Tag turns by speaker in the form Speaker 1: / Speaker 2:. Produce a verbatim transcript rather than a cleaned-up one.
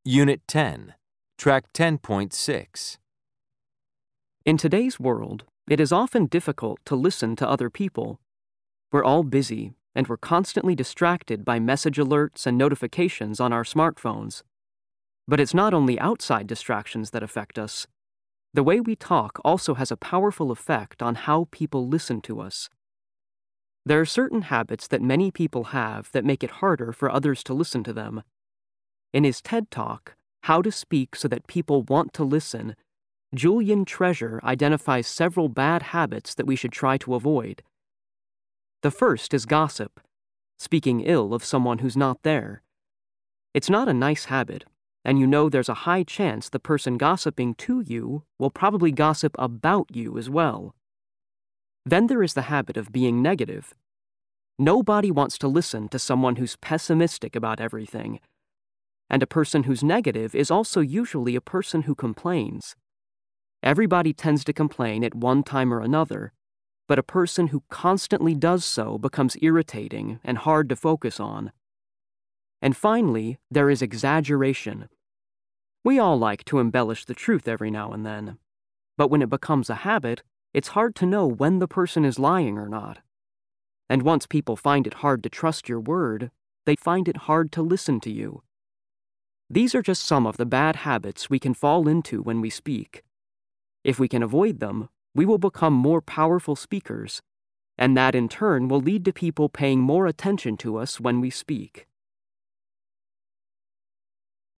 Speaker 1: Unit ten, Track ten point six.
Speaker 2: In today's world, it is often difficult to listen to other people. We're all busy, and we're constantly distracted by message alerts and notifications on our smartphones. But it's not only outside distractions that affect us. The way we talk also has a powerful effect on how people listen to us. There are certain habits that many people have that make it harder for others to listen to them. In his TED Talk, How to Speak So That People Want to Listen, Julian Treasure identifies several bad habits that we should try to avoid. The first is gossip, speaking ill of someone who's not there. It's not a nice habit, and you know there's a high chance the person gossiping to you will probably gossip about you as well. Then there is the habit of being negative. Nobody wants to listen to someone who's pessimistic about everything. And a person who's negative is also usually a person who complains. Everybody tends to complain at one time or another, but a person who constantly does so becomes irritating and hard to focus on. And finally, there is exaggeration. We all like to embellish the truth every now and then, but when it becomes a habit, it's hard to know when the person is lying or not. And once people find it hard to trust your word, they find it hard to listen to you. These are just some of the bad habits we can fall into when we speak. If we can avoid them, we will become more powerful speakers, and that in turn will lead to people paying more attention to us when we speak.